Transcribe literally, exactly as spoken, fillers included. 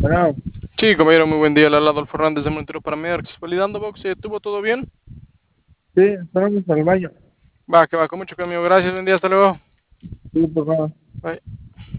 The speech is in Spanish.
Bueno, Sí, compañero, muy buen día. Le habla Adolfo Hernández de Monteros para Merx. Validando box, ¿estuvo todo bien? sí, estamos al baño. Va, que va, con mucho cambio. Gracias, buen día, hasta luego. Sí, por favor. Bye.